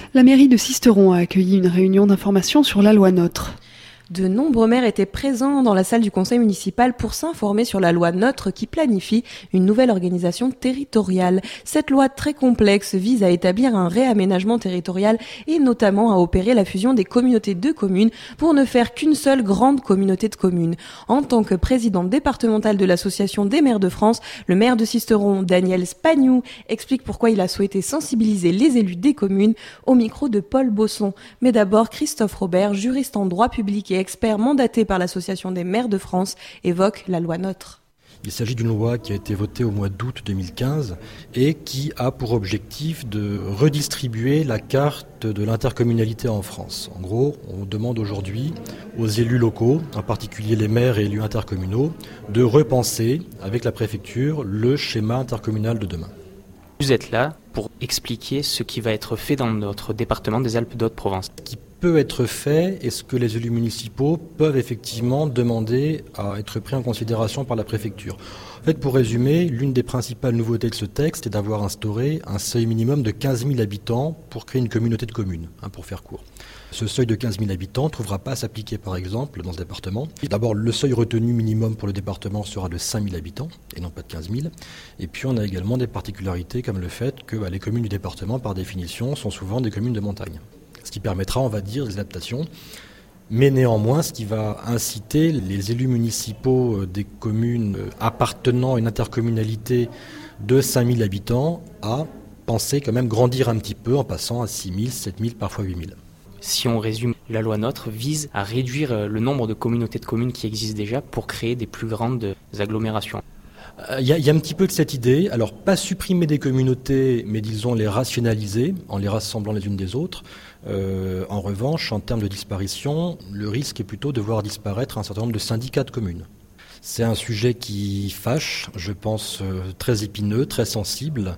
La mairie de Sisteron a accueilli une réunion d'information sur la loi NOTRe. De nombreux maires étaient présents dans la salle du conseil municipal pour s'informer sur la loi NOTRe qui planifie une nouvelle organisation territoriale. Cette loi très complexe vise à établir un réaménagement territorial et notamment à opérer la fusion des communautés de communes pour ne faire qu'une seule grande communauté de communes. En tant que président départemental de l'Association des maires de France, le maire de Sisteron, Daniel Spagnou, explique pourquoi il a souhaité sensibiliser les élus des communes au micro de Paul Bosson. Mais d'abord, Christophe Robert, juriste en droit public et expert mandaté par l'Association des maires de France, évoque la loi NOTRe. Il s'agit d'une loi qui a été votée au mois d'août 2015 et qui a pour objectif de redistribuer la carte de l'intercommunalité en France. En gros, on demande aujourd'hui aux élus locaux, en particulier les maires et élus intercommunaux, de repenser avec la préfecture le schéma intercommunal de demain. Vous êtes là pour expliquer ce qui va être fait dans notre département des Alpes-de-Haute-Provence. Ce qui peut être fait et ce que les élus municipaux peuvent effectivement demander à être pris en considération par la préfecture. En fait, pour résumer, l'une des principales nouveautés de ce texte est d'avoir instauré un seuil minimum de 15 000 habitants pour créer une communauté de communes, pour faire court. Ce seuil de 15 000 habitants ne trouvera pas à s'appliquer, par exemple, dans ce département. D'abord, le seuil retenu minimum pour le département sera de 5 000 habitants, et non pas de 15 000. Et puis, on a également des particularités comme le fait que les communes du département, par définition, sont souvent des communes de montagne. Ce qui permettra, on va dire, des adaptations. Mais néanmoins, ce qui va inciter les élus municipaux des communes appartenant à une intercommunalité de 5 000 habitants à penser quand même grandir un petit peu en passant à 6 000, 7 000, parfois 8 000. Si on résume, la loi NOTRe vise à réduire le nombre de communautés de communes qui existent déjà pour créer des plus grandes agglomérations. Il y a un petit peu de cette idée. Alors, pas supprimer des communautés, mais disons les rationaliser en les rassemblant les unes des autres. En revanche, en termes de disparition, le risque est plutôt de voir disparaître un certain nombre de syndicats de communes. C'est un sujet qui fâche, je pense, très épineux, très sensible.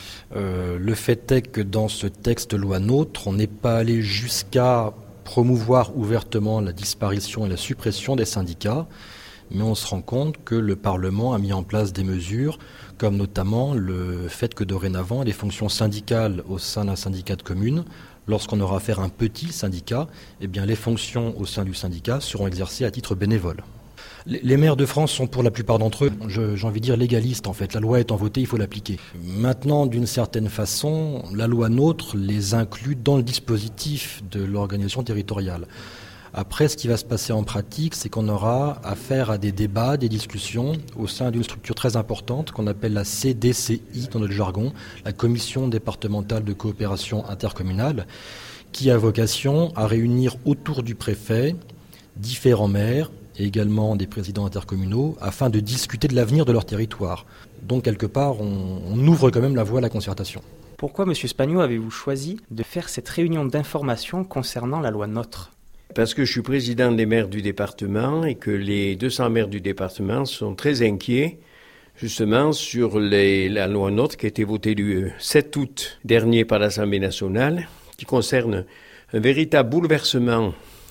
Le fait est que dans ce texte loi NOTRe, on n'est pas allé jusqu'à promouvoir ouvertement la disparition et la suppression des syndicats, mais on se rend compte que le Parlement a mis en place des mesures, comme notamment le fait que dorénavant, les fonctions syndicales au sein d'un syndicat de communes, lorsqu'on aura affaire à un petit syndicat, eh bien les fonctions au sein du syndicat seront exercées à titre bénévole. Les maires de France sont pour la plupart d'entre eux, j'ai envie de dire, légalistes en fait. La loi étant votée, il faut l'appliquer. Maintenant, d'une certaine façon, la loi NOTRe les inclut dans le dispositif de l'organisation territoriale. Après, ce qui va se passer en pratique, c'est qu'on aura affaire à des débats, des discussions au sein d'une structure très importante qu'on appelle la CDCI dans notre jargon, la Commission départementale de coopération intercommunale, qui a vocation à réunir autour du préfet différents maires et également des présidents intercommunaux afin de discuter de l'avenir de leur territoire. Donc, quelque part, on ouvre quand même la voie à la concertation. Pourquoi, M. Spagnou, avez-vous choisi de faire cette réunion d'information concernant la loi NOTRe ? Parce que je suis président des maires du département et que les 200 maires du département sont très inquiets justement sur la loi NOTRe qui a été votée le 7 août dernier par l'Assemblée nationale, qui concerne un véritable bouleversement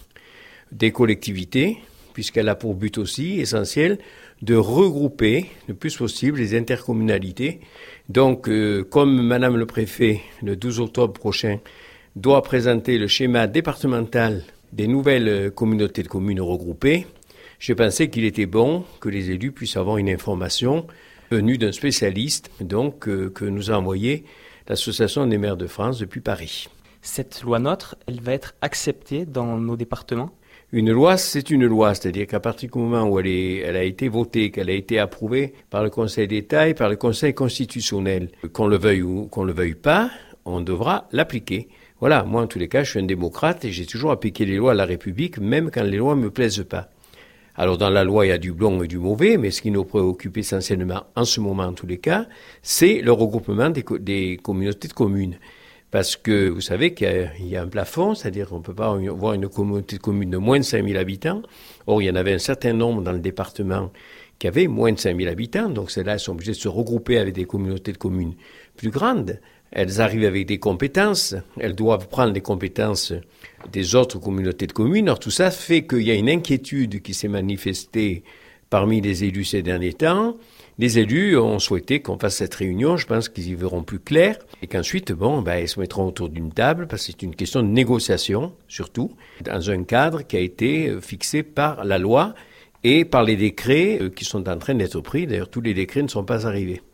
des collectivités, puisqu'elle a pour but aussi essentiel de regrouper le plus possible les intercommunalités. Donc, comme Madame le Préfet, le 12 octobre prochain, doit présenter le schéma départemental des nouvelles communautés de communes regroupées, j'ai pensé qu'il était bon que les élus puissent avoir une information venue d'un spécialiste, donc que nous a envoyé l'Association des maires de France depuis Paris. Cette loi NOTRe, elle va être acceptée dans nos départements ? Une loi, c'est une loi, c'est-à-dire qu'à partir du moment où elle a été votée, qu'elle a été approuvée par le Conseil d'État et par le Conseil constitutionnel, qu'on le veuille ou qu'on le veuille pas, on devra l'appliquer. Voilà, moi en tous les cas, je suis un démocrate et j'ai toujours appliqué les lois de la République, même quand les lois ne me plaisent pas. Alors dans la loi, il y a du bon et du mauvais, mais ce qui nous préoccupe essentiellement en ce moment en tous les cas, c'est le regroupement des communautés de communes. Parce que vous savez qu'il y a un plafond, c'est-à-dire qu'on ne peut pas avoir une communauté de communes de moins de 5 000 habitants. Or, il y en avait un certain nombre dans le département qui avaient moins de 5 000 habitants, donc celles-là sont obligées de se regrouper avec des communautés de communes plus grandes. Elles arrivent avec des compétences, elles doivent prendre les compétences des autres communautés de communes. Alors tout ça fait qu'il y a une inquiétude qui s'est manifestée parmi les élus ces derniers temps, Les élus ont souhaité qu'on fasse cette réunion. Je pense qu'ils y verront plus clair et qu'ensuite, ils se mettront autour d'une table parce que c'est une question de négociation, surtout, dans un cadre qui a été fixé par la loi et par les décrets qui sont en train d'être pris. D'ailleurs, tous les décrets ne sont pas arrivés.